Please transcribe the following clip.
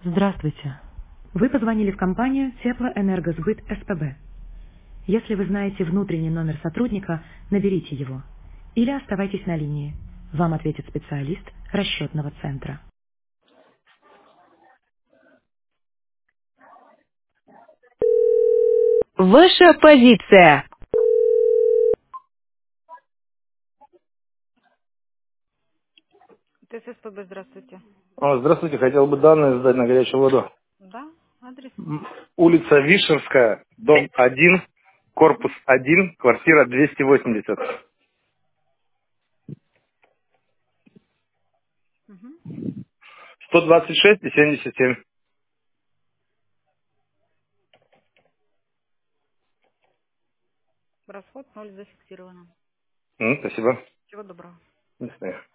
Здравствуйте. Вы позвонили в компанию Теплоэнергосбыт СПБ. Если вы знаете внутренний номер сотрудника, наберите его. Или оставайтесь на линии. Вам ответит специалист расчетного центра. Ваша позиция. ТССПБ, здравствуйте. Здравствуйте, хотел бы данные сдать на горячую воду. Да, адрес. Улица Вишерская, дом 1, корпус Угу. 1, квартира 280. Угу. 126 и 77. Расход 0 зафиксировано. Спасибо. Всего доброго. До свидания.